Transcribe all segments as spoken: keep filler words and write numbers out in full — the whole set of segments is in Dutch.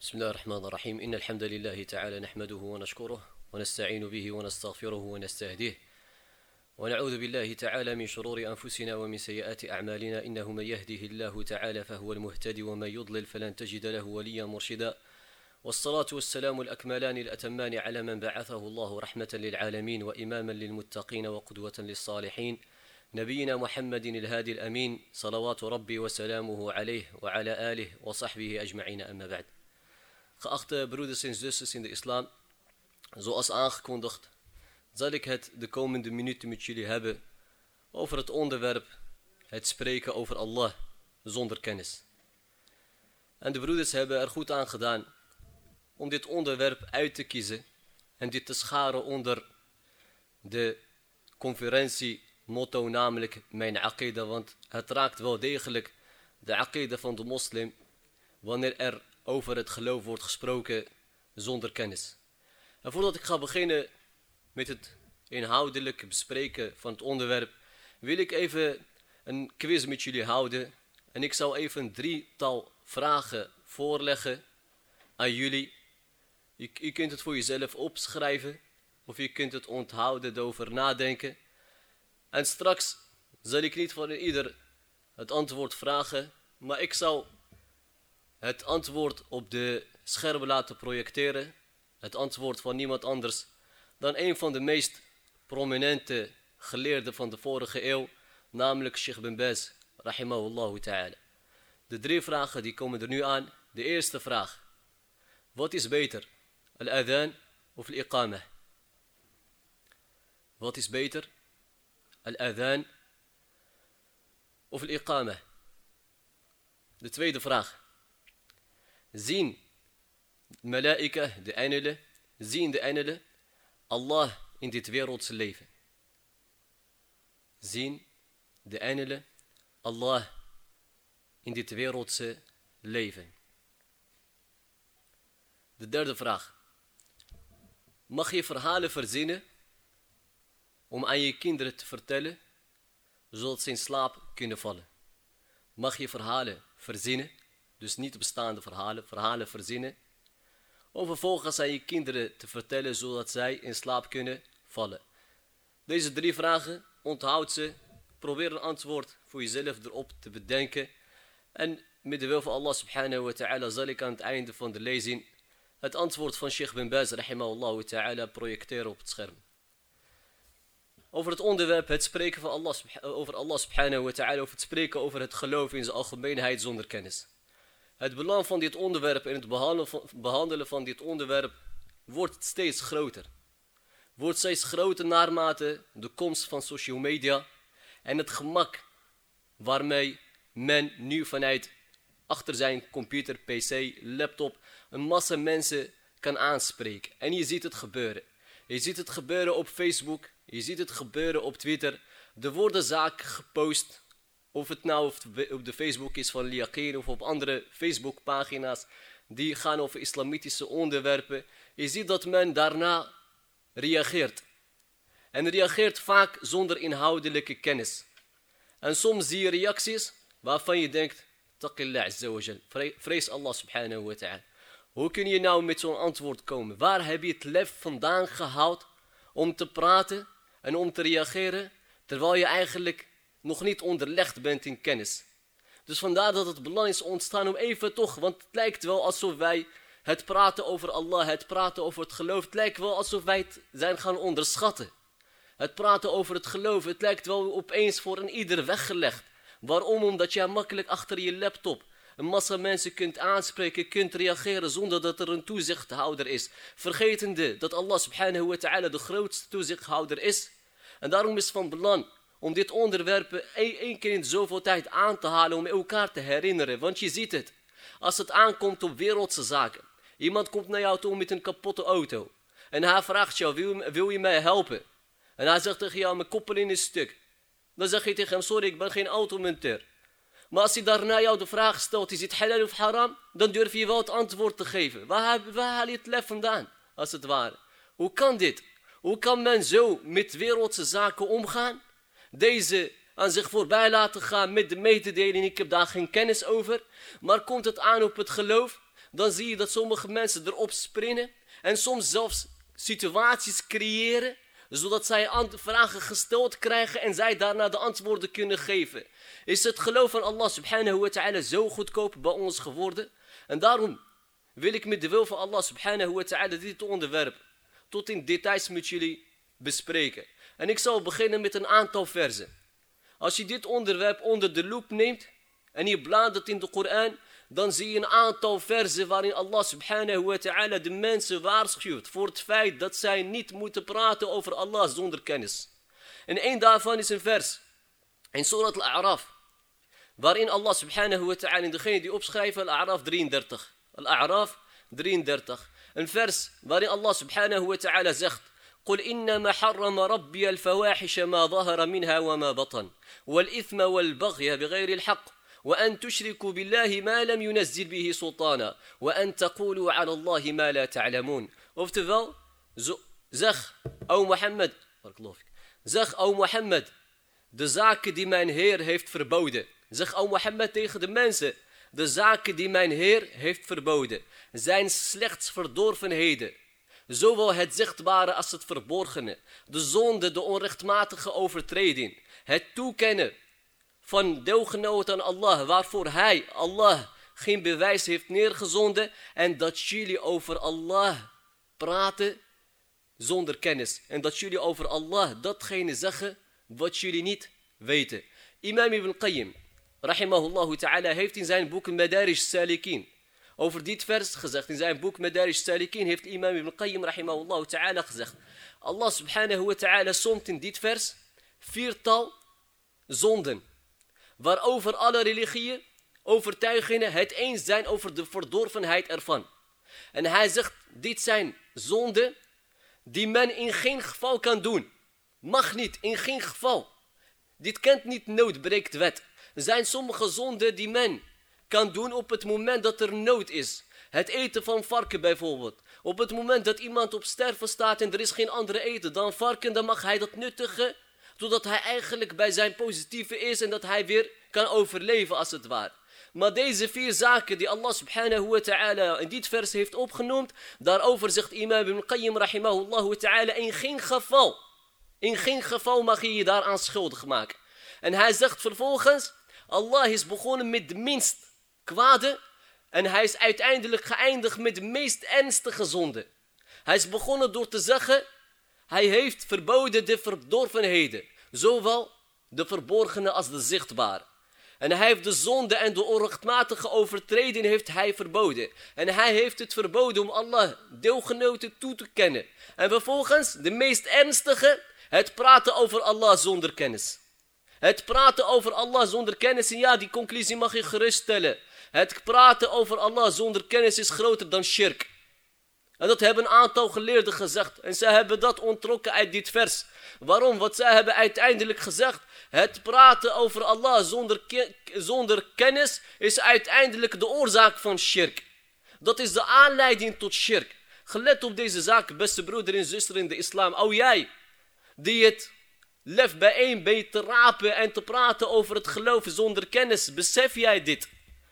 بسم الله الرحمن الرحيم إن الحمد لله تعالى نحمده ونشكره ونستعين به ونستغفره ونستهديه ونعوذ بالله تعالى من شرور أنفسنا ومن سيئات أعمالنا إنه من يهده الله تعالى فهو المهتدي ومن يضلل فلن تجد له وليا مرشدا والصلاة والسلام الأكملان الأتمان على من بعثه الله رحمة للعالمين وإماما للمتقين وقدوة للصالحين نبينا محمد الهادي الأمين صلوات ربي وسلامه عليه وعلى آله وصحبه أجمعين أما بعد. Geachte broeders en zusters in de islam, zoals aangekondigd, zal ik het de komende minuten met jullie hebben over het onderwerp het spreken over Allah zonder kennis. En de broeders hebben er goed aan gedaan om dit onderwerp uit te kiezen en dit te scharen onder de conferentie motto, namelijk mijn aqida, want het raakt wel degelijk de aqida van de moslim wanneer er over het geloof wordt gesproken zonder kennis. En voordat ik ga beginnen met het inhoudelijk bespreken van het onderwerp, wil ik even een quiz met jullie houden. En ik zal even een drietal vragen voorleggen aan jullie. Je, je kunt het voor jezelf opschrijven of je kunt het onthouden, erover nadenken. En straks zal ik niet van ieder het antwoord vragen, maar ik zal het antwoord op de schermen laten projecteren. Het antwoord van niemand anders dan een van de meest prominente geleerden van de vorige eeuw, namelijk Sheikh bin Baz, rahimahullah ta'ala. De drie vragen die komen er nu aan. De eerste vraag: wat is beter, al-adhan of al-iqamah? Wat is beter, al-adhan of al-iqamah? De tweede vraag: zien malaika, de engelen, zien de engelen Allah in dit wereldse leven? Zien de engelen Allah in dit wereldse leven? De derde vraag: mag je verhalen verzinnen om aan je kinderen te vertellen, zodat ze in slaap kunnen vallen? Mag je verhalen verzinnen, dus niet bestaande verhalen, verhalen verzinnen, om vervolgens aan je kinderen te vertellen, zodat zij in slaap kunnen vallen? Deze drie vragen, onthoud ze, probeer een antwoord voor jezelf erop te bedenken. En met de wil van Allah subhanahu wa ta'ala zal ik aan het einde van de lezing het antwoord van Sheikh bin Baz, rahimahullah ta'ala, projecteren op het scherm. Over het onderwerp het spreken van Allah, over Allah subhanahu wa ta'ala, over het spreken over het geloof in zijn algemeenheid zonder kennis. Het belang van dit onderwerp en het behandelen van, behandelen van dit onderwerp wordt steeds groter. Wordt steeds groter naarmate de komst van social media en het gemak waarmee men nu vanuit achter zijn computer, pc, laptop een massa mensen kan aanspreken. En je ziet het gebeuren. Je ziet het gebeuren op Facebook, je ziet het gebeuren op Twitter. Er worden zaken gepost. Of het nou op de Facebook is van Liaqin of op andere Facebookpagina's die gaan over islamitische onderwerpen. Je ziet dat men daarna reageert. En reageert vaak zonder inhoudelijke kennis. En soms zie je reacties waarvan je denkt: taqillah azza wa jal, vrees Allah subhanahu wa ta'ala. Hoe kun je nou met zo'n antwoord komen? Waar heb je het lef vandaan gehaald om te praten en om te reageren, terwijl je eigenlijk nog niet onderlegd bent in kennis? Dus vandaar dat het belang is ontstaan om even toch, want het lijkt wel alsof wij het praten over Allah, het praten over het geloof, het lijkt wel alsof wij het zijn gaan onderschatten. Het praten over het geloof, het lijkt wel opeens voor een ieder weggelegd. Waarom? Omdat jij makkelijk achter je laptop een massa mensen kunt aanspreken, kunt reageren zonder dat er een toezichthouder is. Vergetende dat Allah subhanahu wa ta'ala de grootste toezichthouder is. En daarom is het van belang om dit onderwerp één keer in zoveel tijd aan te halen, om elkaar te herinneren. Want je ziet het, als het aankomt op wereldse zaken. Iemand komt naar jou toe met een kapotte auto. En hij vraagt jou: wil, wil je mij helpen? En hij zegt tegen jou: mijn koppeling is stuk. Dan zeg je tegen hem: sorry, ik ben geen automonteur. Maar als hij daarna jou de vraag stelt: is het halal of haram? Dan durf je wel het antwoord te geven. Waar, waar haal je het lef vandaan, als het ware? Hoe kan dit? Hoe kan men zo met wereldse zaken omgaan? Deze aan zich voorbij laten gaan met de mededeling: ik heb daar geen kennis over. Maar komt het aan op het geloof, dan zie je dat sommige mensen erop springen en soms zelfs situaties creëren, zodat zij vragen gesteld krijgen en zij daarna de antwoorden kunnen geven. Is het geloof van Allah subhanahu wa ta'ala zo goedkoop bij ons geworden? En daarom wil ik met de wil van Allah subhanahu wa ta'ala dit onderwerp tot in details met jullie bespreken. En ik zal beginnen met een aantal verzen. Als je dit onderwerp onder de loep neemt en je bladert in de Koran, dan zie je een aantal verzen waarin Allah subhanahu wa ta'ala de mensen waarschuwt voor het feit dat zij niet moeten praten over Allah zonder kennis. En één daarvan is een vers in Surat Al-A'raf, waarin Allah subhanahu wa ta'ala, in degene die opschrijven, Al-A'raf drieëndertig. Al-A'raf drieëndertig. Een vers waarin Allah subhanahu wa ta'ala zegt: قل إنما حرم ربي الفواحش ما ظهر منها وما بطن والإثم والبغي بغير الحق وأن تشركوا بالله ما لم ينزل به سلطانا وأن تقولوا على الله ما لا تعلمون. Oftewel, zeg, o Mohammed, zeg, o Mohammed, de zaken die mijn Heer heeft verboden. Zeg, o Mohammed, tegen de mensen: de zaken die mijn Heer heeft verboden zijn slechts verdorvenheden. Zowel het zichtbare als het verborgene. De zonde, de onrechtmatige overtreding. Het toekennen van deelgenoot aan Allah, waarvoor hij, Allah, geen bewijs heeft neergezonden. En dat jullie over Allah praten zonder kennis. En dat jullie over Allah datgene zeggen wat jullie niet weten. Imam Ibn Qayyim, rahimahullah ta'ala, heeft in zijn boek Madarij Salikin over dit vers gezegd. In zijn boek Madarij Salikin heeft imam Ibn Qayyim rahimahullah ta'ala gezegd: Allah subhanahu wa ta'ala somt in dit vers viertal zonden, waarover alle religieën, overtuigingen het eens zijn over de verdorvenheid ervan. En hij zegt, dit zijn zonden die men in geen geval kan doen. Mag niet, in geen geval. Dit kent niet nood, breekt wet. Er zijn sommige zonden die men kan doen op het moment dat er nood is. Het eten van varken bijvoorbeeld. Op het moment dat iemand op sterven staat en er is geen andere eten dan varken, dan mag hij dat nuttigen, totdat hij eigenlijk bij zijn positieve is en dat hij weer kan overleven als het ware. Maar deze vier zaken die Allah subhanahu wa ta'ala in dit vers heeft opgenoemd, daarover zegt imam Ibn Qayyim rahimahullah ta'ala, in geen geval, in geen geval mag je je daaraan schuldig maken. En hij zegt vervolgens, Allah is begonnen met de minst kwade en hij is uiteindelijk geëindigd met de meest ernstige zonde. Hij is begonnen door te zeggen, hij heeft verboden de verdorvenheden, zowel de verborgene als de zichtbare. En hij heeft de zonde en de onrechtmatige overtreding heeft hij verboden. En hij heeft het verboden om Allah deelgenoten toe te kennen. En vervolgens de meest ernstige, het praten over Allah zonder kennis. Het praten over Allah zonder kennis, en ja, die conclusie mag je geruststellen. Het praten over Allah zonder kennis is groter dan shirk. En dat hebben een aantal geleerden gezegd. En zij hebben dat onttrokken uit dit vers. Waarom? Want zij hebben uiteindelijk gezegd, het praten over Allah zonder, ke- zonder kennis is uiteindelijk de oorzaak van shirk. Dat is de aanleiding tot shirk. Gelet op deze zaak, beste broeder en zuster in de islam. O jij, die het lef bijeen bent te rapen en te praten over het geloof zonder kennis. Besef jij dit?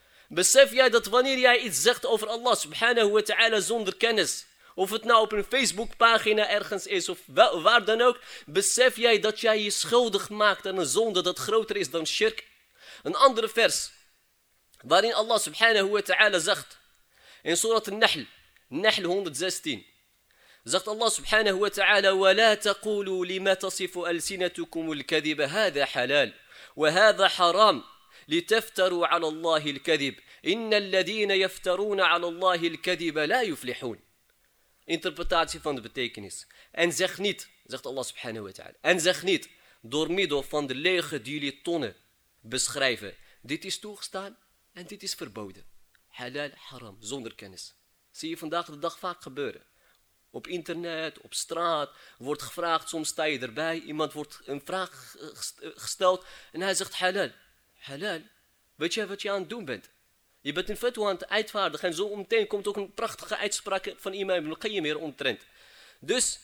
Besef jij dat wanneer jij iets zegt over Allah subhanahu wa ta'ala zonder kennis, of het nou op een Facebookpagina ergens is of wel, waar dan ook, besef jij dat jij je schuldig maakt aan een zonde dat groter is dan shirk? Een andere vers, waarin Allah subhanahu wa ta'ala zegt, in Surat Al-Nahl, Nahl honderdzestien, zegt Allah subhanahu wa ta'ala, وَلَا تَقُولُوا لِمَا تَصِفُ أَلْسِنَتُكُمُ الْكَذِبَ هَذَا حَلَالٌ وَهَذَا حَرَامٌ لِتَفْتَرُوا عَلَى اللَّهِ الْكَذِبَ إِنَّ الَّذِينَ يَفْتَرُونَ عَلَى اللَّهِ الْكَذِبَ لَا يُفْلِحُونَ. Interpretatie van de betekenis. En zeg niet, zegt Allah subhanahu wa ta'ala, en zeg niet, door middel van de lege die jullie tonnen beschrijven, dit is toegestaan en dit is verboden. Halal, haram, zonder kennis. Zie je vandaag de dag vaak gebeuren. Op internet, op straat, wordt gevraagd, soms sta je erbij, iemand wordt een vraag gesteld en hij zegt halal. Halal, weet jij wat je aan het doen bent? Je bent een fatwa aan het uitvaardigen en zo meteen komt ook een prachtige uitspraak van imam Ibn Qayyim hier omtrent. Dus,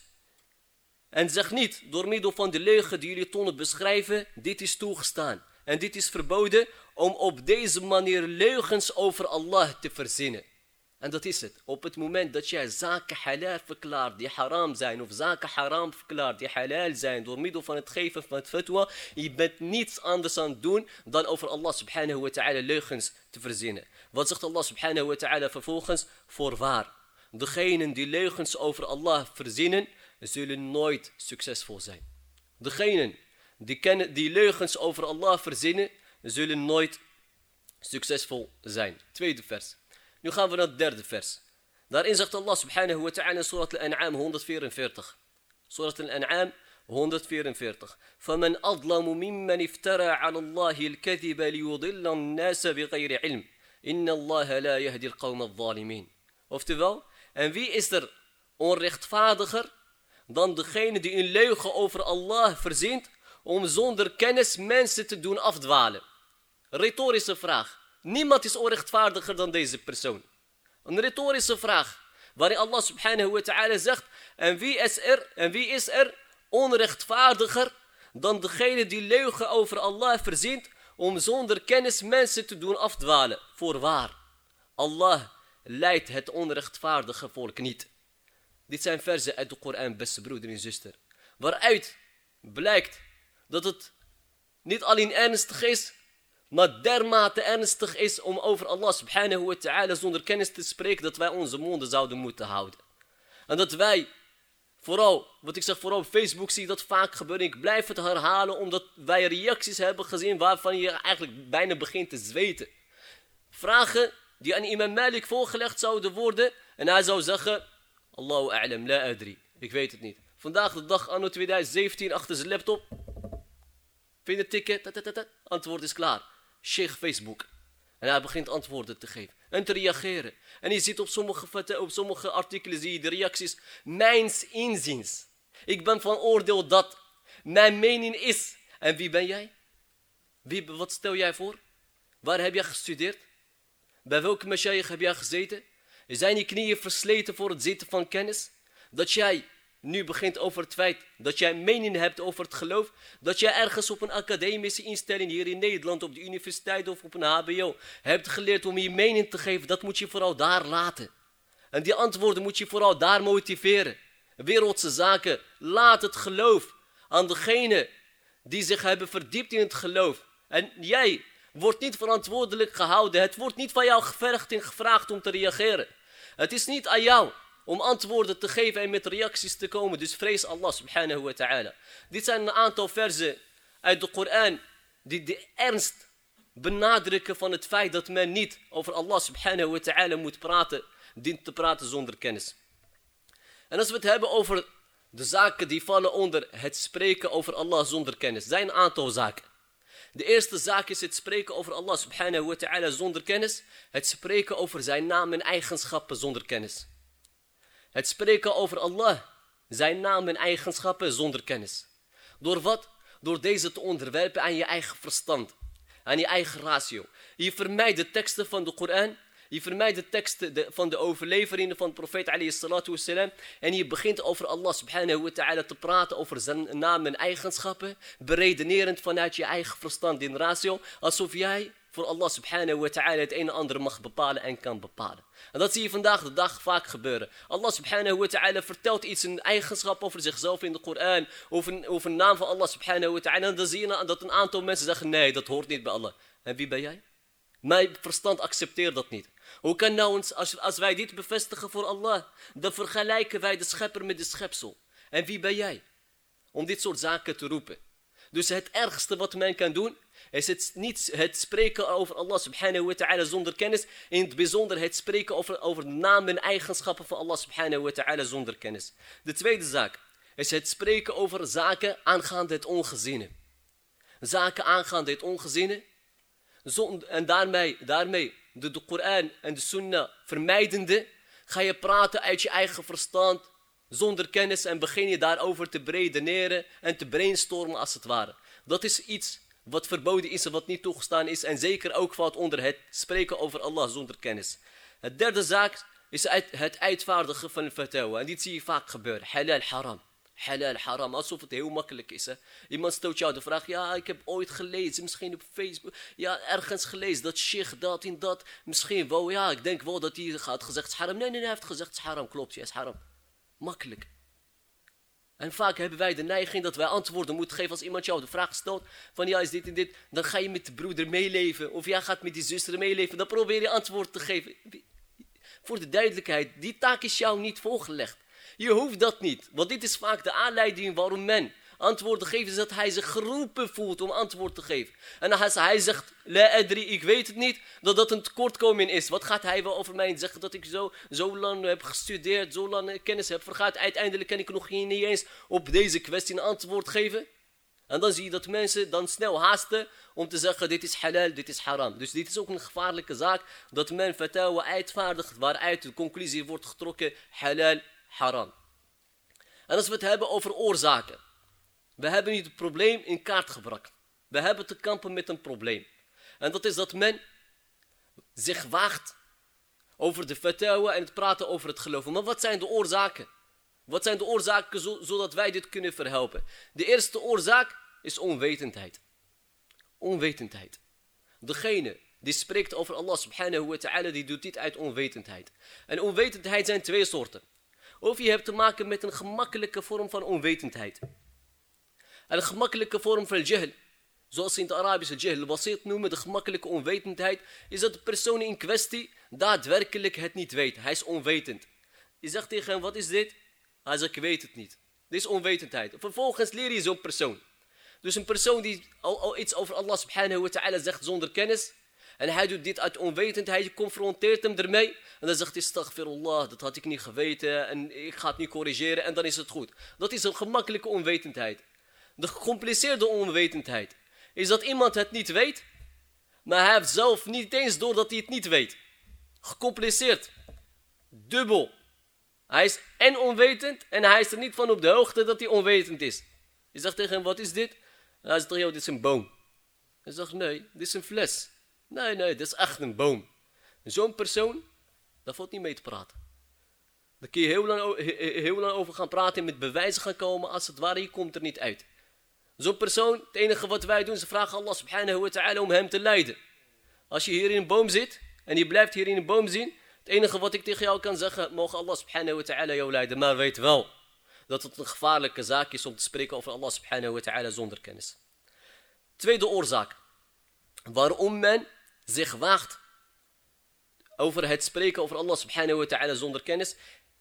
en zeg niet, door middel van de leugen die jullie tonnen beschrijven, dit is toegestaan. En dit is verboden om op deze manier leugens over Allah te verzinnen. En dat is het. Op het moment dat jij zaken halal verklaart die haram zijn, of zaken haram verklaart die halal zijn, door middel van het geven van het fatwa, je bent niets anders aan het doen dan over Allah subhanahu wa ta'ala leugens te verzinnen. Wat zegt Allah subhanahu wa ta'ala vervolgens? Voorwaar, degenen die leugens over Allah verzinnen, zullen nooit succesvol zijn. Degenen die, kennen, die leugens over Allah verzinnen, zullen nooit succesvol zijn. Tweede vers. Nu gaan we naar het derde vers. Daarin zegt Allah subhanahu wa ta'ala in Surat al-An'am honderdvierenveertig. Surat al-An'am honderdvierenveertig. فَمَنْ أَظْلَمُ مِمَّنِ افْتَرَى عَلَى اللَّهِ الْكَذِبَ لِيُضِلَّ النَّاسَ بِغَيْرِ عِلْمٍ إِنَّ اللَّهَ لَا يَهْدِي الْقَوْمَ الظَّالِمِينَ. Oftewel, en wie is er onrechtvaardiger dan degene die een leugen over Allah verzint om zonder kennis mensen te doen afdwalen? Retorische vraag. Niemand is onrechtvaardiger dan deze persoon. Een retorische vraag. Waarin Allah subhanahu wa ta'ala zegt. En wie is er, en wie is er onrechtvaardiger dan degene die leugen over Allah verzint om zonder kennis mensen te doen afdwalen? Voorwaar, Allah leidt het onrechtvaardige volk niet. Dit zijn verzen uit de Koran, beste broeder en zuster. Waaruit blijkt dat het niet alleen ernstig is, maar dermate ernstig is om over Allah subhanahu wa ta'ala zonder kennis te spreken, dat wij onze monden zouden moeten houden. En dat wij, vooral, wat ik zeg, vooral op Facebook zie dat vaak gebeuren. Ik blijf het herhalen, omdat wij reacties hebben gezien waarvan je eigenlijk bijna begint te zweten. Vragen die aan imam Malik voorgelegd zouden worden en hij zou zeggen, Allahu a'lam, la adri, ik weet het niet. Vandaag de dag, anno tweeduizend zeventien, achter zijn laptop, vingertikken, tatatata, antwoord is klaar. Sheikh Facebook. En hij begint antwoorden te geven. En te reageren. En je ziet op sommige, op sommige artikelen zie je de reacties. Mijns inziens. Ik ben van oordeel dat. Mijn mening is. En wie ben jij? Wie, wat stel jij voor? Waar heb jij gestudeerd? Bij welke mashayikh heb jij gezeten? Zijn je knieën versleten voor het zitten van kennis? Dat jij nu begint over het feit dat jij mening hebt over het geloof, dat jij ergens op een academische instelling hier in Nederland, op de universiteit of op een H B O, hebt geleerd om je mening te geven, dat moet je vooral daar laten. En die antwoorden moet je vooral daar motiveren. Wereldse zaken, laat het geloof aan degene die zich hebben verdiept in het geloof. En jij wordt niet verantwoordelijk gehouden, het wordt niet van jou gevergd en gevraagd om te reageren. Het is niet aan jou om antwoorden te geven en met reacties te komen. Dus vrees Allah subhanahu wa ta'ala. Dit zijn een aantal verzen uit de Koran die de ernst benadrukken van het feit dat men niet over Allah subhanahu wa ta'ala moet praten, dient te praten zonder kennis. En als we het hebben over de zaken die vallen onder het spreken over Allah zonder kennis, zijn een aantal zaken. De eerste zaak is het spreken over Allah subhanahu wa ta'ala zonder kennis. Het spreken over zijn naam en eigenschappen zonder kennis. Het spreken over Allah, zijn naam en eigenschappen zonder kennis. Door wat? Door deze te onderwerpen aan je eigen verstand. Aan je eigen ratio. Je vermijdt de teksten van de Koran. Je vermijdt de teksten van de overleveringen van de profeet alayhi salatu wassalam. En je begint over Allah subhanahu wa ta'ala te praten over zijn naam en eigenschappen. Beredenerend vanuit je eigen verstand in ratio. Alsof jij voor Allah subhanahu wa ta'ala het een en ander mag bepalen en kan bepalen. En dat zie je vandaag de dag vaak gebeuren. Allah subhanahu wa ta'ala vertelt iets, een eigenschap over zichzelf in de Koran. Of een, of een naam van Allah subhanahu wa ta'ala. En dan zie je dat een aantal mensen zeggen, nee, dat hoort niet bij Allah. En wie ben jij? Mijn verstand accepteert dat niet. Hoe kan nou eens, als, als wij dit bevestigen voor Allah, dan vergelijken wij de schepper met de schepsel. En wie ben jij? Om dit soort zaken te roepen. Dus het ergste wat men kan doen, is het, niet het spreken over Allah subhanahu wa ta'ala zonder kennis. In het bijzonder het spreken over, over de naam en eigenschappen van Allah subhanahu wa ta'ala zonder kennis. De tweede zaak is het spreken over zaken aangaande het ongezine. Zaken aangaande het ongezine. En daarmee, daarmee de, de Koran en de Sunnah vermijdende, ga je praten uit je eigen verstand zonder kennis en begin je daarover te redeneren en te brainstormen als het ware. Dat is iets wat verboden is en wat niet toegestaan is en zeker ook valt onder het spreken over Allah zonder kennis. Het derde zaak is het uitvaardigen van een fatwa en dit zie je vaak gebeuren. Halal, haram. Halal, haram, alsof het heel makkelijk is. Hè? Iemand stelt jou de vraag, ja, ik heb ooit gelezen, misschien op Facebook, ja, ergens gelezen, dat sheikh, dat en dat, misschien wel, ja, ik denk wel dat hij had gezegd, het is haram. Nee, nee, nee, hij heeft gezegd, het is haram, klopt, ja, het is haram. Makkelijk. En vaak hebben wij de neiging dat wij antwoorden moeten geven als iemand jou de vraag stelt, van ja, is dit en dit, dan ga je met de broeder meeleven, of jij gaat met die zuster meeleven, dan probeer je antwoord te geven. Voor de duidelijkheid, die taak is jou niet voorgelegd. Je hoeft dat niet, want dit is vaak de aanleiding waarom men antwoorden geeft, is dat hij zich geroepen voelt om antwoord te geven. En als hij zegt, la adri, ik weet het niet, dat dat een tekortkoming is. Wat gaat hij wel over mij zeggen dat ik zo, zo lang heb gestudeerd, zo lang kennis heb vergaat. Uiteindelijk kan ik nog niet eens op deze kwestie een antwoord geven. En dan zie je dat mensen dan snel haasten om te zeggen, dit is halal, dit is haram. Dus dit is ook een gevaarlijke zaak, dat men fatawa uitvaardigt, waaruit de conclusie wordt getrokken, halal, haram. En als we het hebben over oorzaken. We hebben niet het probleem in kaart gebracht. We hebben te kampen met een probleem. En dat is dat men zich waagt over de fatawa en het praten over het geloven. Maar wat zijn de oorzaken? Wat zijn de oorzaken zo, zodat wij dit kunnen verhelpen? De eerste oorzaak is onwetendheid. Onwetendheid. Degene die spreekt over Allah subhanahu wa ta'ala, die doet dit uit onwetendheid. En onwetendheid zijn twee soorten. Of je hebt te maken met een gemakkelijke vorm van onwetendheid. En een gemakkelijke vorm van jahl, zoals ze in het Arabische jahl basit noemen, de gemakkelijke onwetendheid, is dat de persoon in kwestie daadwerkelijk het niet weet. Hij is onwetend. Je zegt tegen hem, wat is dit? Hij zegt, ik weet het niet. Dit is onwetendheid. Vervolgens leer je zo'n persoon. Dus een persoon die al, al iets over Allah subhanahu wa ta'ala zegt zonder kennis, en hij doet dit uit onwetendheid, je confronteert hem ermee. En dan zegt hij, astaghfirullah, dat had ik niet geweten en ik ga het nu corrigeren en dan is het goed. Dat is een gemakkelijke onwetendheid. De gecompliceerde onwetendheid is dat iemand het niet weet, maar hij heeft zelf niet eens door dat hij het niet weet. Gecompliceerd. Dubbel. Hij is en onwetend en hij is er niet van op de hoogte dat hij onwetend is. Je zegt tegen hem, wat is dit? En hij zegt tegen jou, dit is een boom. Hij zegt, nee, dit is een fles. Nee, nee, dit is echt een boom. Zo'n persoon, daar valt niet mee te praten. Daar kun je heel lang, heel lang over gaan praten en met bewijzen gaan komen, als het ware, je komt er niet uit. Zo'n persoon, het enige wat wij doen, ze vragen Allah subhanahu wa ta'ala om hem te leiden. Als je hier in een boom zit, en je blijft hier in een boom zien, het enige wat ik tegen jou kan zeggen, mogen Allah subhanahu wa ta'ala jou leiden. Maar weet wel, dat het een gevaarlijke zaak is om te spreken over Allah subhanahu wa ta'ala zonder kennis. Tweede oorzaak, waarom men zich waagt over het spreken over Allah subhanahu wa ta'ala zonder kennis,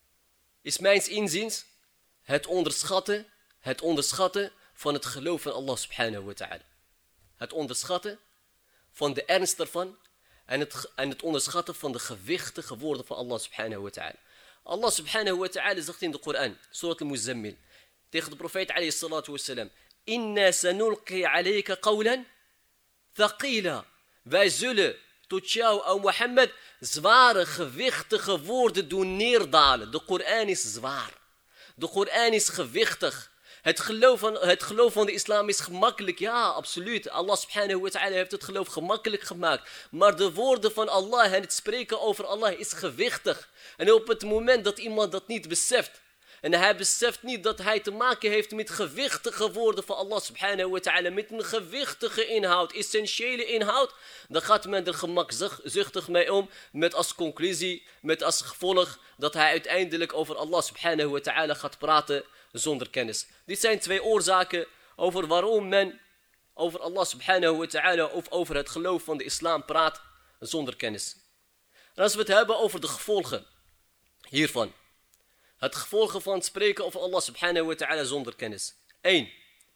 is mijns inziens het onderschatten, het onderschatten van het geloof van Allah subhanahu wa ta'ala. Het onderschatten van de ernst ervan en het, en het onderschatten van de gewichtige woorden van Allah subhanahu wa ta'ala. Allah subhanahu wa ta'ala zegt in de Koran, Surat al-Muzammil, tegen de profeet alayhi salatu wassalam, Inna sanulqi alayka qawlan thaqila. Wij zullen tot jou, o Mohammed, zware, gewichtige woorden doen neerdalen. De Koran is zwaar. De Koran is gewichtig. Het geloof, van, het geloof van de islam is gemakkelijk. Ja, absoluut. Allah subhanahu wa ta'ala heeft het geloof gemakkelijk gemaakt. Maar de woorden van Allah en het spreken over Allah is gewichtig. En op het moment dat iemand dat niet beseft, en hij beseft niet dat hij te maken heeft met gewichtige woorden van Allah subhanahu wa ta'ala, met een gewichtige inhoud, essentiële inhoud, dan gaat men er gemakzuchtig mee om, met als conclusie, met als gevolg, dat hij uiteindelijk over Allah subhanahu wa ta'ala gaat praten zonder kennis. Dit zijn twee oorzaken over waarom men over Allah subhanahu wa ta'ala of over het geloof van de islam praat zonder kennis. En als we het hebben over de gevolgen hiervan. Het gevolgen van het spreken over Allah subhanahu wa ta'ala zonder kennis. Eén.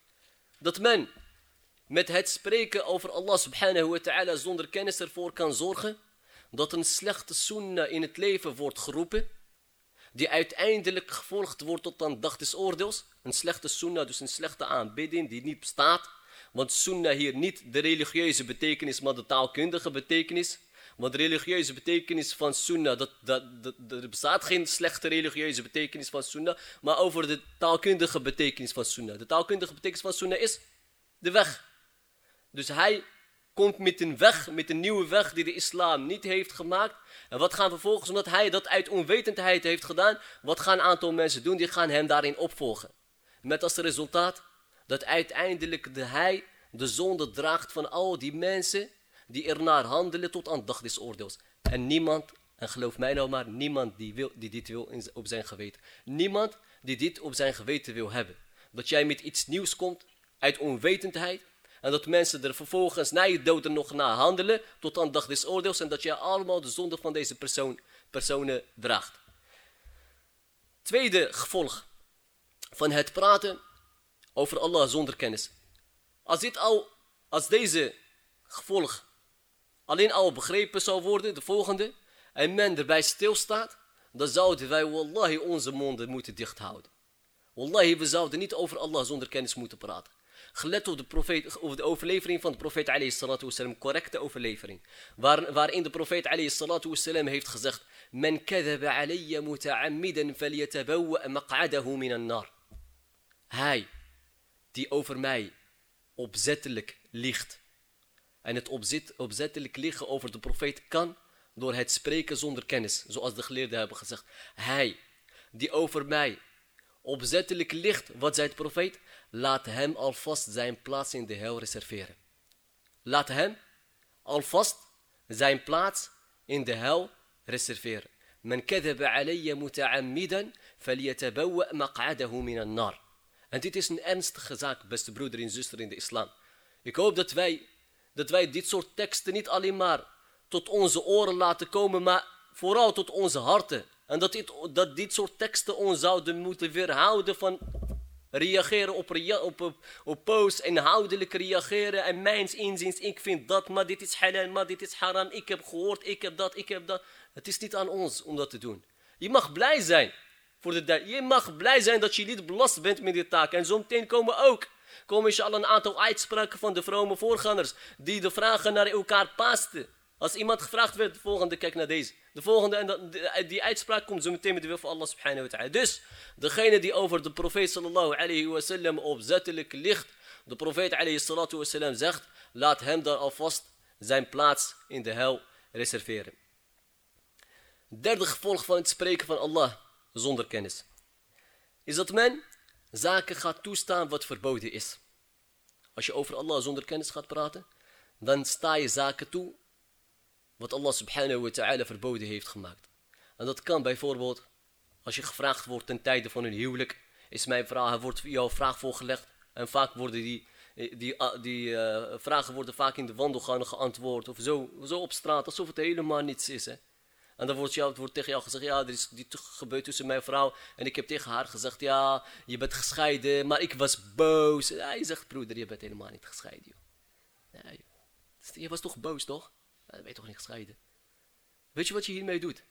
Dat men met het spreken over Allah subhanahu wa ta'ala zonder kennis ervoor kan zorgen dat een slechte sunnah in het leven wordt geroepen, die uiteindelijk gevolgd wordt tot aan dag des oordeels. Een slechte sunnah, dus een slechte aanbidding die niet bestaat. Want sunnah hier niet de religieuze betekenis, maar de taalkundige betekenis. Want de religieuze betekenis van sunnah, dat, dat, dat, er bestaat geen slechte religieuze betekenis van sunnah, maar over de taalkundige betekenis van sunnah. De taalkundige betekenis van sunnah is de weg. Dus hij komt met een weg, met een nieuwe weg die de islam niet heeft gemaakt. En wat gaan vervolgens, omdat hij dat uit onwetendheid heeft gedaan, wat gaan een aantal mensen doen? Die gaan hem daarin opvolgen. Met als resultaat dat uiteindelijk de hij de zonde draagt van al die mensen die ernaar handelen tot aan dag des oordeels. En niemand, en geloof mij nou maar, niemand die, wil, die dit wil in, op zijn geweten. Niemand die dit op zijn geweten wil hebben. Dat jij met iets nieuws komt uit onwetendheid. En dat mensen er vervolgens na je dood er nog naar handelen tot aan dag des oordeels. En dat jij allemaal de zonde van deze persoon, personen draagt. Tweede gevolg van het praten over Allah zonder kennis. Als, dit al, als deze gevolg alleen al begrepen zou worden, de volgende, en men erbij stilstaat, dan zouden wij wallahi onze monden moeten dichthouden. Wallahi, we zouden niet over Allah zonder kennis moeten praten. Gelet op de, profeet, op de overlevering van de profeet alayhi salatu wassalam, correcte overlevering, waar, waarin de profeet alayhi salatu wassalam heeft gezegd: Men kadhaba alayya muta'ammidan falyatabawwa maq'adahu minan nar. Hij die over mij opzettelijk liegt. En het opzet, opzettelijk liegen over de profeet kan door het spreken zonder kennis, zoals de geleerden hebben gezegd. Hij die over mij opzettelijk liegt, wat zei de profeet? Laat hem alvast zijn plaats in de hel reserveren. Laat hem alvast zijn plaats in de hel reserveren. Men kadhaba alayya muta'ammidan falyatabawwa maq'adahu minan nar. En dit is een ernstige zaak, beste broeder en zuster in de islam. Ik hoop dat wij, dat wij dit soort teksten niet alleen maar tot onze oren laten komen, maar vooral tot onze harten. En dat dit, dat dit soort teksten ons zouden moeten weerhouden van reageren op, op, op, op posts, inhoudelijk reageren. En mijns inziens, ik vind dat, maar dit is halal, maar dit is haram. Ik heb gehoord, ik heb dat, ik heb dat. Het is niet aan ons om dat te doen. Je mag blij zijn. Voor de, je mag blij zijn dat je niet belast bent met die taak. En zometeen komen ook, komen inshallah een aantal uitspraken van de vrome voorgangers, die de vragen naar elkaar paasten. Als iemand gevraagd werd, de volgende, kijk naar deze. De volgende, en dat, die uitspraak komt zo meteen met de wil van Allah subhanahu wa ta'ala. Dus, degene die over de profeet sallallahu alayhi wa sallam opzettelijk liegt, de profeet alayhi salatu wa sallam zegt, laat hem daar alvast zijn plaats in de hel reserveren. Derde gevolg van het spreken van Allah zonder kennis is dat men zaken gaat toestaan wat verboden is. Als je over Allah zonder kennis gaat praten, dan sta je zaken toe wat Allah subhanahu wa ta'ala verboden heeft gemaakt. En dat kan bijvoorbeeld, als je gevraagd wordt ten tijde van een huwelijk, is mijn vraag, wordt jouw vraag voorgelegd. En vaak worden die, die, die uh, vragen worden vaak in de wandelgangen geantwoord. Of zo, zo op straat, alsof het helemaal niets is. Hè. En dan wordt, jou, wordt tegen jou gezegd, ja, er is dit gebeurd tussen mijn vrouw. En ik heb tegen haar gezegd, ja, je bent gescheiden, maar ik was boos. Ja, je zegt, broeder, je bent helemaal niet gescheiden, joh. Ja, joh. Je was toch boos, toch? Ja, dan ben je toch niet gescheiden. Weet je wat je hiermee doet?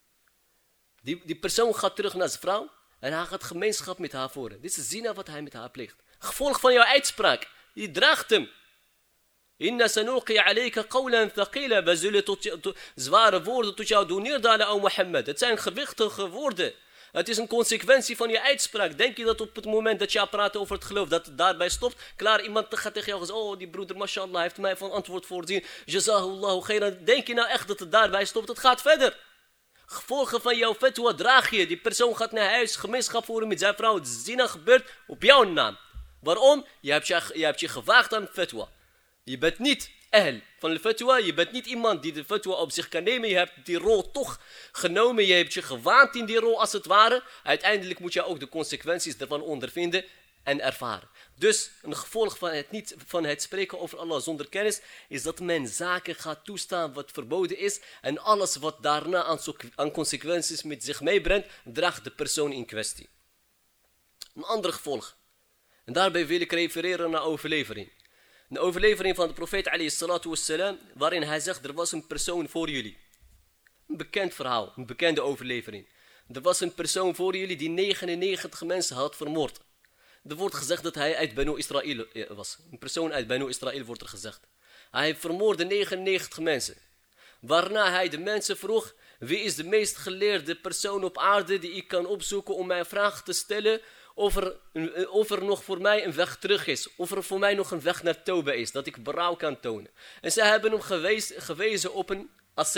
Die, die persoon gaat terug naar zijn vrouw en hij gaat gemeenschap met haar voeren. Dit is zina wat hij met haar pleegt. Gevolg van jouw uitspraak. Je draagt hem. Inna sanulqi alayka qawlan thaqila. We zullen tot, tot, zware woorden tot jou doen neerdalen, o Mohammed. Het zijn gewichtige woorden. Het is een consequentie van je uitspraak. Denk je dat op het moment dat je praat over het geloof, dat het daarbij stopt? Klaar, iemand gaat tegen jou zeggen, oh die broeder, mashallah, heeft mij van antwoord voorzien. Jazahullahu khairan. Denk je nou echt dat het daarbij stopt? Het gaat verder. Gevolgen van jouw fatwa draag je. Die persoon gaat naar huis, gemeenschap voeren met zijn vrouw. Het zina gebeurt op jouw naam. Waarom? Je hebt je, je, hebt je gewaagd aan fatwa. Je bent niet ahl van de fatwa. Je bent niet iemand die de fatwa op zich kan nemen. Je hebt die rol toch genomen. Je hebt je gewaand in die rol als het ware. Uiteindelijk moet je ook de consequenties ervan ondervinden en ervaren. Dus een gevolg van het, niet, van het spreken over Allah zonder kennis is dat men zaken gaat toestaan wat verboden is. En alles wat daarna aan, aan consequenties met zich meebrengt, draagt de persoon in kwestie. Een ander gevolg. En daarbij wil ik refereren naar overlevering. Een overlevering van de profeet alayhi salatu wassalam, waarin hij zegt, er was een persoon voor jullie. Een bekend verhaal, een bekende overlevering. Er was een persoon voor jullie die negenennegentig mensen had vermoord. Er wordt gezegd dat hij uit Banu Israël was. Een persoon uit Banu Israël wordt er gezegd. Hij vermoordde negenennegentig mensen. Waarna hij de mensen vroeg, wie is de meest geleerde persoon op aarde die ik kan opzoeken om mij een vraag te stellen of er, of er nog voor mij een weg terug is. Of er voor mij nog een weg naar Toba is, dat ik berouw kan tonen. En zij hebben hem gewezen, gewezen op een asceet.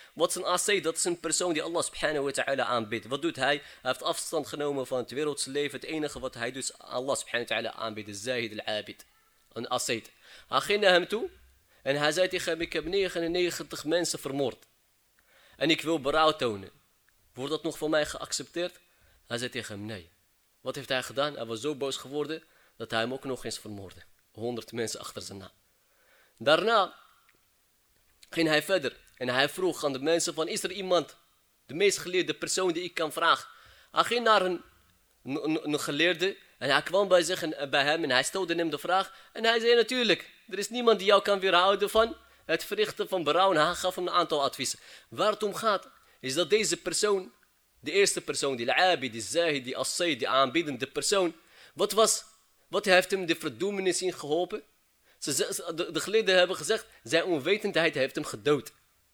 Wat is een asay? Dat is een persoon die Allah subhanahu wa ta'ala aanbidt. Wat doet hij? Hij heeft afstand genomen van het wereldse leven. Het enige wat hij doet is Allah subhanahu wa ta'ala aanbidden. Zahid al-abid. Een asay. Hij ging naar hem toe. En hij zei tegen hem, ik heb negenennegentig mensen vermoord. En ik wil berouw tonen. Wordt dat nog van mij geaccepteerd? Hij zei tegen hem, nee. Wat heeft hij gedaan? Hij was zo boos geworden dat hij hem ook nog eens vermoordde. Honderd mensen achter zijn naam. Daarna ging hij verder. En hij vroeg aan de mensen van, is er iemand, de meest geleerde persoon die ik kan vragen? Hij ging naar een, een, een geleerde. En hij kwam bij, zich en, bij hem en hij stelde hem de vraag. En hij zei natuurlijk, er is niemand die jou kan weerhouden van het verrichten van berouw. En hij gaf hem een aantal adviezen. Waar het om gaat, is dat deze persoon, de eerste persoon, die al-abid, die zahid, die assay, die aanbiedende persoon. Wat was, wat heeft hem de verdoemenis in geholpen? Ze, de, de geleerden hebben gezegd, zijn onwetendheid heeft hem gedood.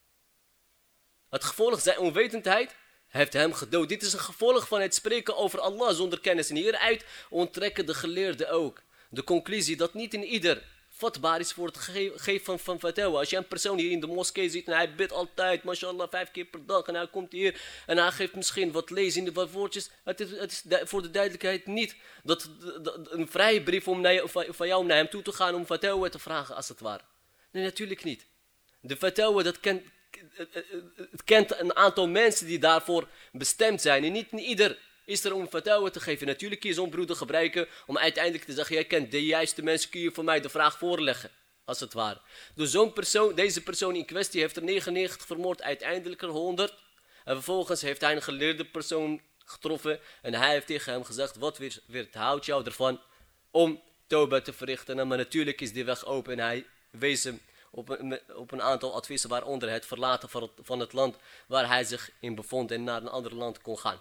Het gevolg, zijn onwetendheid heeft hem gedood. Dit is een gevolg van het spreken over Allah zonder kennis. En hieruit onttrekken de geleerden ook de conclusie dat niet in ieder vatbaar is voor het ge geven van, van fatwa. Als je een persoon hier in de moskee ziet en hij bidt altijd, mashallah, vijf keer per dag. En hij komt hier en hij geeft misschien wat lezingen, wat woordjes. Het is, het is voor de duidelijkheid niet dat, dat een vrije brief om naar, van jou naar hem toe te gaan om fatwa te vragen als het ware. Nee, natuurlijk niet. De fatwa, dat kent, het kent een aantal mensen die daarvoor bestemd zijn. En niet ieder is er om fatwa te geven. Natuurlijk kun je zo'n broeder gebruiken om uiteindelijk te zeggen, jij kent de juiste mensen, kun je voor mij de vraag voorleggen. Als het ware. Dus zo'n persoon, deze persoon in kwestie heeft er negenennegentig vermoord, uiteindelijk er honderd. En vervolgens heeft hij een geleerde persoon getroffen. En hij heeft tegen hem gezegd, wat weerhoudt jou ervan om toba te verrichten? En maar natuurlijk is die weg open en hij wees hem op een, op een aantal adviezen, waaronder het verlaten van het, van het land waar hij zich in bevond en naar een ander land kon gaan.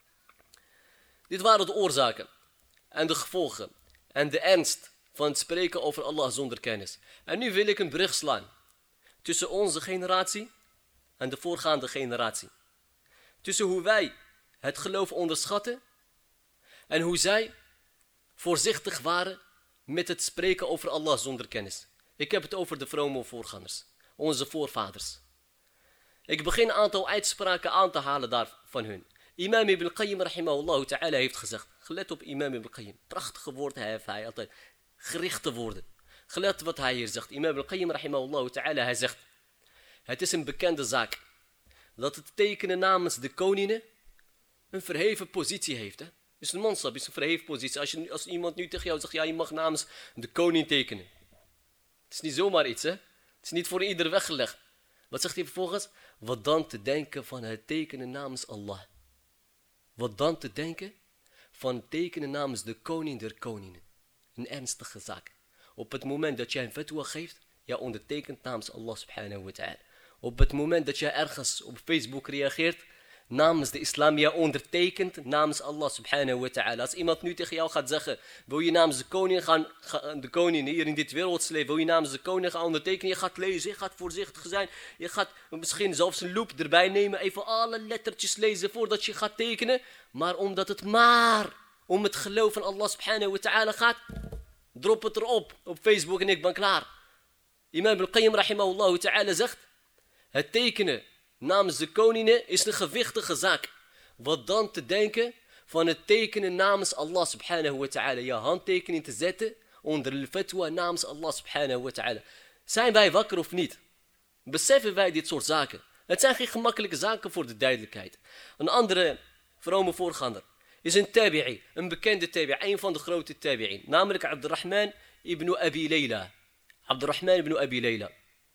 Dit waren de oorzaken en de gevolgen en de ernst van het spreken over Allah zonder kennis. En nu wil ik een brug slaan tussen onze generatie en de voorgaande generatie. Tussen hoe wij het geloof onderschatten en hoe zij voorzichtig waren met het spreken over Allah zonder kennis. Ik heb het over de vrome voorgangers, onze voorvaders. Ik begin een aantal uitspraken aan te halen daar van hun. Imam Ibn Qayyim rahimahullah ta'ala heeft gezegd. Gelet op Imam Ibn Qayyim. Prachtige woorden heeft hij altijd. Gerichte woorden. Gelet wat hij hier zegt. Imam Ibn Qayyim rahimahullah ta'ala, hij zegt. Het is een bekende zaak. Dat het tekenen namens de koningen een verheven positie heeft. Hè? Dus een mansab is een verheven positie. Als, je, als iemand nu tegen jou zegt, ja, je mag namens de koning tekenen. Het is niet zomaar iets, hè. Het is niet voor ieder weggelegd. Wat zegt hij vervolgens? Wat dan te denken van het tekenen namens Allah. Wat dan te denken van het tekenen namens de koning der koningen. Een ernstige zaak. Op het moment dat jij een fatwa geeft, jij ondertekent namens Allah subhanahu wa ta'ala. Op het moment dat jij ergens op Facebook reageert, namens de islam, jij ondertekent namens Allah subhanahu wa ta'ala. Als iemand nu tegen jou gaat zeggen, wil je namens de koning gaan, de koning hier in dit wereldse leven, wil je namens de koning gaan ondertekenen, je gaat lezen, je gaat voorzichtig zijn, je gaat misschien zelfs een loep erbij nemen, even alle lettertjes lezen voordat je gaat tekenen, maar omdat het maar om het geloof van Allah subhanahu wa ta'ala gaat, drop het erop op Facebook en ik ben klaar. Imam Ibn Qayyim rahimahullah ta'ala zegt, het tekenen namens de koningen is een gewichtige zaak. Wat dan te denken van het tekenen namens Allah subhanahu wa ta'ala. Je handtekening te zetten onder de fatwa namens Allah subhanahu wa ta'ala. Zijn wij wakker of niet? Beseffen wij dit soort zaken? Het zijn geen gemakkelijke zaken voor de duidelijkheid. Een andere vrome voorganger is een tabi'i, een bekende tabi'i, een van de grote tabi'in. Namelijk Abdurrahman ibn Abi Layla. Abdurrahman ibn Abi Layla.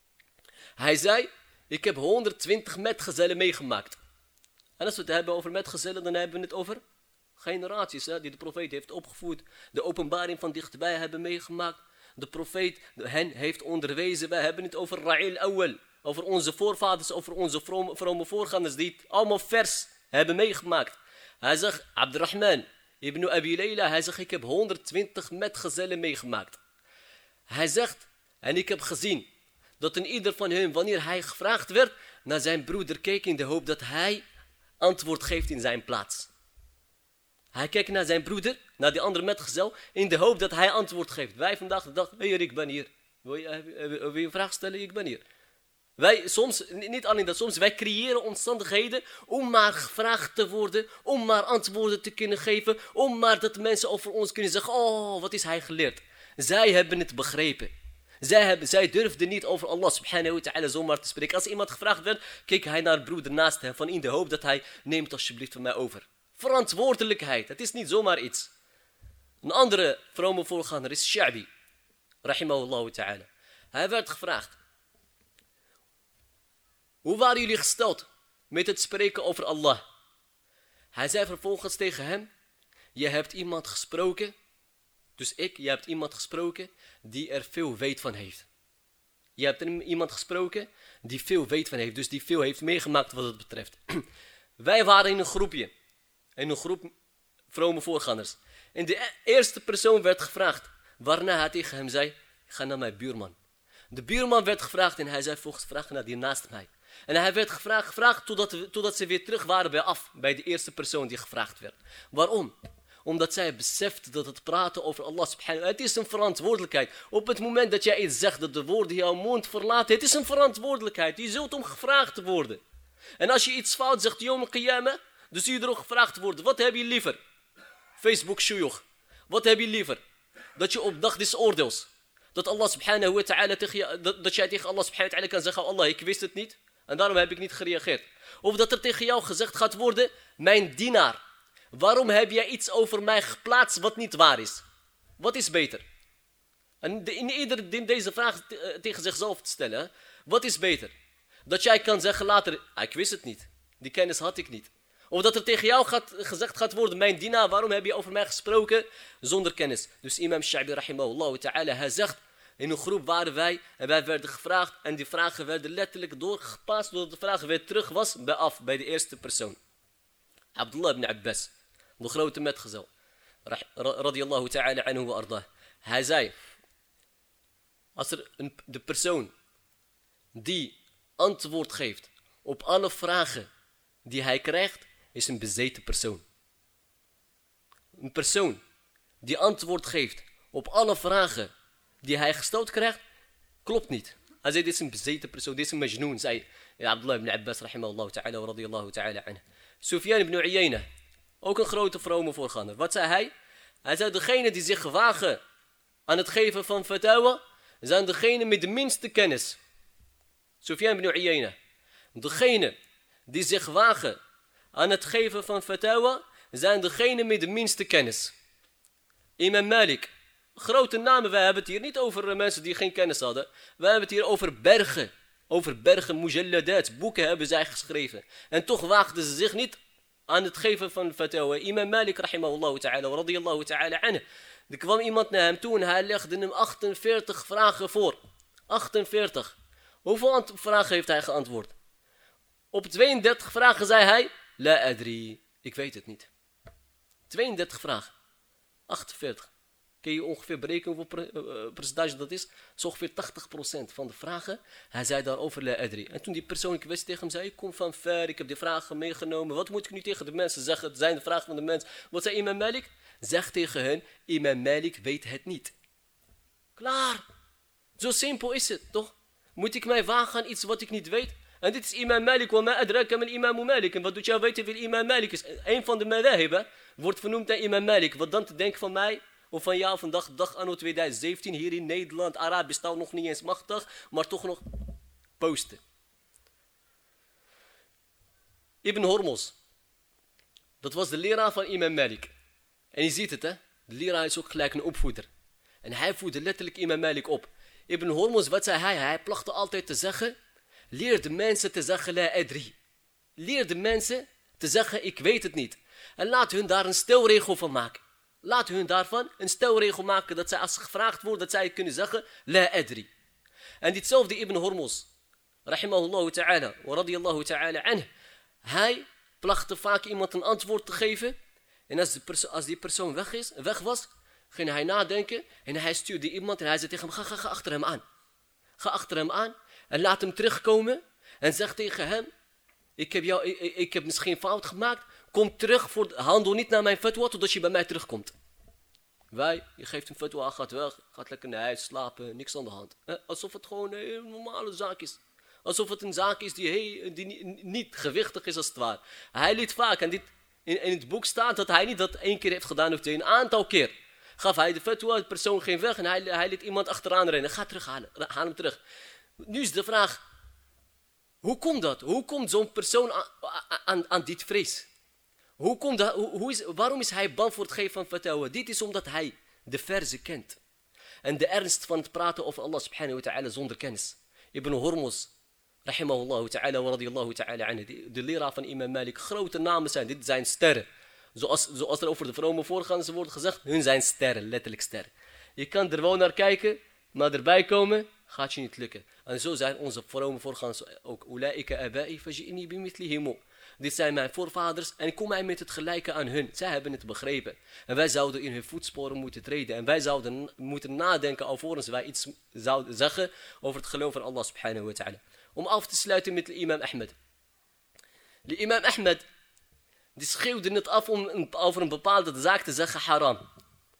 Hij zei, ik heb honderdtwintig metgezellen meegemaakt. En als we het hebben over metgezellen, dan hebben we het over generaties, hè, die de profeet heeft opgevoed. De openbaring van dichtbij hebben meegemaakt. De profeet hen heeft onderwezen. We hebben het over Ra'il Awwal. Over onze voorvaders, over onze vrome, vrome voorgangers die het allemaal vers hebben meegemaakt. Hij zegt, Abdurrahman ibn Abi Layla, hij zegt, ik heb honderdtwintig metgezellen meegemaakt. Hij zegt, en ik heb gezien dat in ieder van hen, wanneer hij gevraagd werd, naar zijn broeder keek in de hoop dat hij antwoord geeft in zijn plaats. Hij kijkt naar zijn broeder, naar die andere metgezel, in de hoop dat hij antwoord geeft. Wij vandaag de dag, hey, ik ben hier. Wil je, wil je een vraag stellen? Ik ben hier. Wij soms, niet alleen dat, soms wij creëren omstandigheden om maar gevraagd te worden, om maar antwoorden te kunnen geven, om maar dat mensen over ons kunnen zeggen, oh, wat is hij geleerd. Zij hebben het begrepen. Zij, hebben, zij durfden niet over Allah subhanahu wa ta'ala zomaar te spreken. Als iemand gevraagd werd, keek hij naar de broeder naast hem, van in de hoop dat hij, neemt alsjeblieft van mij over. Verantwoordelijkheid, het is niet zomaar iets. Een andere vrome voorganger is Sha'bi, rahimahullah ta'ala. Hij werd gevraagd, hoe waren jullie gesteld met het spreken over Allah? Hij zei vervolgens tegen hem, je hebt iemand gesproken, dus ik, je hebt iemand gesproken die er veel weet van heeft. Je hebt iemand gesproken die veel weet van heeft, dus die veel heeft meegemaakt wat het betreft. Wij waren in een groepje, in een groep vrome voorgangers. En de eerste persoon werd gevraagd, waarna hij tegen hem zei, ga naar mijn buurman. De buurman werd gevraagd en hij zei volgens vragen naar die naast mij. En hij werd gevraagd, gevraagd totdat, totdat ze weer terug waren bij af, bij de eerste persoon die gevraagd werd. Waarom? Omdat zij beseft dat het praten over Allah subhanahu wa ta'ala, het is een verantwoordelijkheid. Op het moment dat jij iets zegt, dat de woorden jouw mond verlaten, het is een verantwoordelijkheid. Je zult om gevraagd worden. En als je iets fout zegt, yom al-qiyamah, dus zul je er ook gevraagd worden. Wat heb je liever? Facebook shuyukh. Wat heb je liever? Dat je op dag des oordeels, dat Allah subhanahu wa ta'ala tegen je, dat, dat jij tegen Allah subhanahu wa ta'ala kan zeggen, Allah, ik wist het niet. En daarom heb ik niet gereageerd. Of dat er tegen jou gezegd gaat worden, mijn dienaar, waarom heb jij iets over mij geplaatst wat niet waar is? Wat is beter? En de, in ieder dient deze vraag te, tegen zichzelf te stellen. Hè? Wat is beter? Dat jij kan zeggen later, ah, ik wist het niet. Die kennis had ik niet. Of dat er tegen jou gaat, gezegd gaat worden, mijn dienaar, waarom heb je over mij gesproken zonder kennis? Dus imam Sha'bi rahimahullah ta'ala, hij zegt, in een groep waren wij en wij werden gevraagd en die vragen werden letterlijk doorgepast doordat de vraag weer terug was bij af, bij de eerste persoon. Abdullah ibn Abbas, de grote metgezel, radiyallahu ta'ala anhu wa ardah. Hij zei, als er een, de persoon die antwoord geeft op alle vragen die hij krijgt, is een bezeten persoon. Een persoon die antwoord geeft op alle vragen die hij gesteld krijgt, klopt niet. Hij zei, dit is een bezeten persoon, dit is een majnoon, zei ja, Abdullah ibn Abbas, rahimahullah ta'ala, wa radiyallahu ta'ala anhu. Sufyan ibn Uyayna, ook een grote vrome voorganger. Wat zei hij? Hij zei, degene die zich wagen aan het geven van fatawa, zijn degene met de minste kennis. Sufyan ibn Uyayna. Degene die zich wagen aan het geven van fatawa, zijn degene met de minste kennis. Imam Malik. Grote namen, wij hebben het hier niet over mensen die geen kennis hadden. Wij hebben het hier over bergen. Over bergen, mujalladat, boeken hebben zij geschreven. En toch waagden ze zich niet aan het geven van fatawa. Imam Malik, rahimahullah ta'ala, radiyallahu ta'ala anhu. Er kwam iemand naar hem toe en hij legde hem achtenveertig vragen voor. achtenveertig. Hoeveel vragen heeft hij geantwoord? Op tweeëndertig vragen zei hij, la adri, ik weet het niet. tweeëndertig vragen. achtenveertig. Kun je ongeveer berekenen hoeveel percentage dat is? Dat is ongeveer tachtig procent van de vragen. Hij zei daarover la adri. En toen die persoon kwestie tegen hem zei, ik kom van ver, ik heb die vragen meegenomen. Wat moet ik nu tegen de mensen zeggen? Het zijn de vragen van de mens. Wat zei Imam Malik? Zeg tegen hen, Imam Malik weet het niet. Klaar. Zo simpel is het, toch? Moet ik mij wagen aan iets wat ik niet weet? En dit is Imam Malik, wa ma adraka min Imam Malik. En wat doet jou weten wie Imam Malik is? Een van de madhahib wordt vernoemd naar Imam Malik. Wat dan te denken van mij? Of van jou vandaag, dag anno tweeduizend zeventien, hier in Nederland, Arabisch taal nog niet eens machtig, maar toch nog posten. Ibn Hormuz, dat was de leraar van Imam Malik. En je ziet het, hè? De leraar is ook gelijk een opvoeder. En hij voedde letterlijk Imam Malik op. Ibn Hormuz, wat zei hij? Hij plachtte altijd te zeggen, leer de mensen te zeggen la adri. Leer de mensen te zeggen, ik weet het niet. En laat hun daar een stelregel van maken. Laat hun daarvan een stelregel maken dat zij als ze gevraagd worden, dat zij kunnen zeggen, la adri. En ditzelfde Ibn Hormuz, rahimahullah ta'ala, wa radiyallahu ta'ala anh, hij plachtte vaak iemand een antwoord te geven. En als, de perso- als die persoon weg, is, weg was, ging hij nadenken en hij stuurde iemand en hij zei tegen hem, ga, ga, ga achter hem aan. Ga achter hem aan en laat hem terugkomen en zeg tegen hem, ik heb, jou, ik, ik heb misschien fout gemaakt, kom terug, voor, handel niet naar mijn fatwa totdat je bij mij terugkomt. Wij, je geeft een fatwa, gaat weg, gaat lekker naar huis slapen, niks aan de hand. Eh, alsof het gewoon een normale zaak is. Alsof het een zaak is die, heel, die niet, niet gewichtig is als het ware. Hij liet vaak, en dit, in, in het boek staat dat hij niet dat één keer heeft gedaan, of een aantal keer. Gaf hij de fatwa, de persoon ging weg en hij, hij liet iemand achteraan rennen. Ga terug, haal, haal hem terug. Nu is de vraag, hoe komt dat? Hoe komt zo'n persoon aan, aan, aan dit vrees? Hoe komt dat? Hoe, hoe is, waarom is hij bang voor het geven van fatwa? Dit is omdat hij de verzen kent. En de ernst van het praten over Allah subhanahu wa ta'ala zonder kennis. Ibn Hormuz, rahimahullah ta'ala wa radiyallahu ta'ala anhu, de leraar van imam Malik, grote namen zijn, dit zijn sterren. Zoals, zoals er over de vrome voorgangers wordt gezegd, hun zijn sterren, letterlijk sterren. Je kan er wel naar kijken, maar erbij komen, gaat je niet lukken. En zo zijn onze vrome voorgangers ook. Ulaika abai faji'ni bimithlihim. Dit zijn mijn voorvaders en kom mij met het gelijke aan hun. Zij hebben het begrepen. En wij zouden in hun voetsporen moeten treden. En wij zouden moeten nadenken alvorens wij iets zouden zeggen over het geloof van Allah subhanahu wa ta'ala. Om af te sluiten met de imam Ahmed. De imam Ahmed, die schreeuwde het af om een, over een bepaalde zaak te zeggen haram.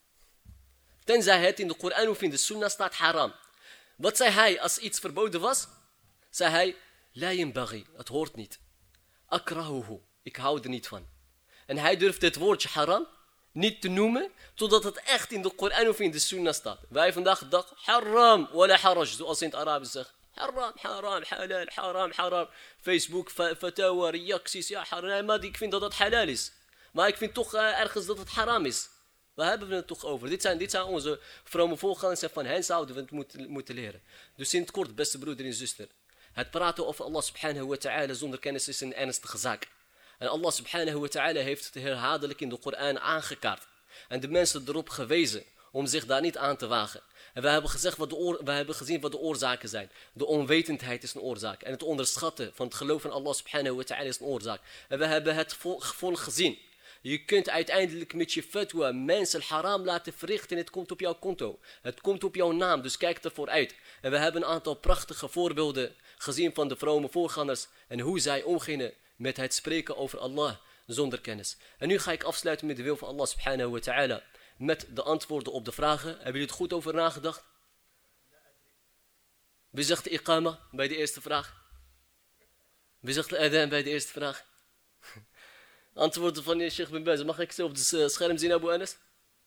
Tenzij het in de Koran of in de Sunnah staat haram. Wat zei hij als iets verboden was? Zei hij, la yanbaghi, het hoort niet. Akrahuhu, ik hou er niet van. En hij durfde het woordje haram niet te noemen, totdat het echt in de Koran of in de Sunnah staat. Wij vandaag de dag, haram, wala haraj, zoals in het Arabisch zegt. Haram, haram, halal, haram, haram. Facebook, fatawa, reacties, ja, haram, maar ik vind dat het halal is. Maar ik vind toch uh, ergens dat het haram is. Waar hebben we het toch over? Dit zijn, dit zijn onze vrome voorgangers en van hen zouden we het moeten, moeten leren. Dus in het kort, beste broeder en zuster. Het praten over Allah subhanahu wa ta'ala zonder kennis is een ernstige zaak. En Allah subhanahu wa ta'ala heeft het herhaaldelijk in de Koran aangekaart. En de mensen erop gewezen om zich daar niet aan te wagen. En wij hebben, gezegd wat de oor, wij hebben gezien wat de oorzaken zijn. De onwetendheid is een oorzaak. En het onderschatten van het geloof van Allah subhanahu wa ta'ala is een oorzaak. En we hebben het gevolg gezien. Je kunt uiteindelijk met je fatwa mensen haram laten verrichten en het komt op jouw konto. Het komt op jouw naam, dus kijk ervoor uit. En we hebben een aantal prachtige voorbeelden gezien van de vrome voorgangers en hoe zij omgingen met het spreken over Allah zonder kennis. En nu ga ik afsluiten met de wil van Allah subhanahu wa ta'ala. Met de antwoorden op de vragen. Hebben jullie het goed over nagedacht? Wie zegt de iqama bij de eerste vraag? Wie zegt de adhan bij de eerste vraag? Antwoorden van de Sheikh bin Baz. Mag ik ze op het scherm zien, Abu Anas?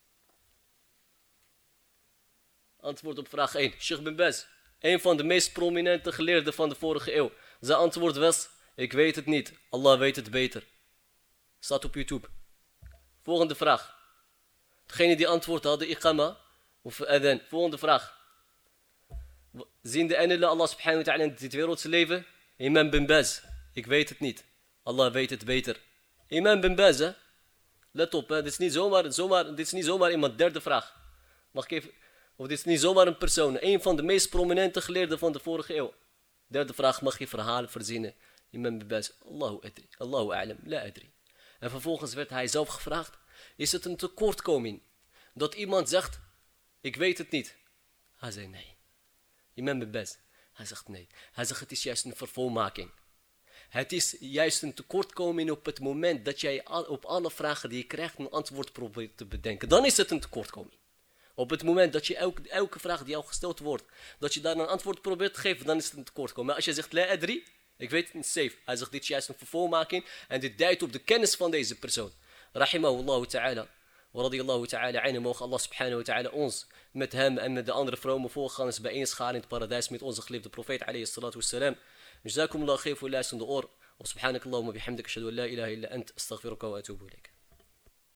Antwoord op vraag één. Sheikh bin Baz, een van de meest prominente geleerden van de vorige eeuw. Zijn antwoord was, ik weet het niet. Allah weet het beter. Staat op YouTube. Volgende vraag. Degene die antwoord hadden, iqama of adhan. Volgende vraag. Zien de engelen Allah subhanahu wa ta'ala in dit wereldse leven? Imam bin Baz. Ik weet het niet. Allah weet het beter. Imam bin Baz, hè? Let op, hè? Dit is niet zomaar, zomaar, dit is niet zomaar iemand. Derde vraag. Mag ik even... Of dit is niet zomaar een persoon. Een van de meest prominente geleerden van de vorige eeuw. Derde vraag, mag je verhalen verzinnen? Imam bin Baz. Allahu adri. Allahu a'lam. La adri. En vervolgens werd hij zelf gevraagd. Is het een tekortkoming dat iemand zegt, ik weet het niet? Hij zei nee. Imam bin Baz. Hij zegt nee. Hij zegt het is juist een vervolmaking. Het is juist een tekortkoming op het moment dat jij op alle vragen die je krijgt een antwoord probeert te bedenken. Dan is het een tekortkoming. Op het moment dat je elke, elke vraag die jou gesteld wordt, dat je daar een antwoord probeert te geven, dan is het een tekortkoming. Maar als je zegt, la adri, ik weet het niet, safe. Hij zegt, dit is juist een vervolmaking en dit duidt op de kennis van deze persoon. Rahimahullah ta'ala. Wa radiyallahu ta'ala anhu. Mogen Allah subhanahu wa ta'ala ons met hem en met de andere vrome voorgangers bijeenscharen in het paradijs met onze geliefde profeet alayhi salatu wassalam. جزاكم الله خير في الله سند اور وسبحانك اللهم وبحمدك اشهد ان لا اله الا انت استغفرك واتوب اليك.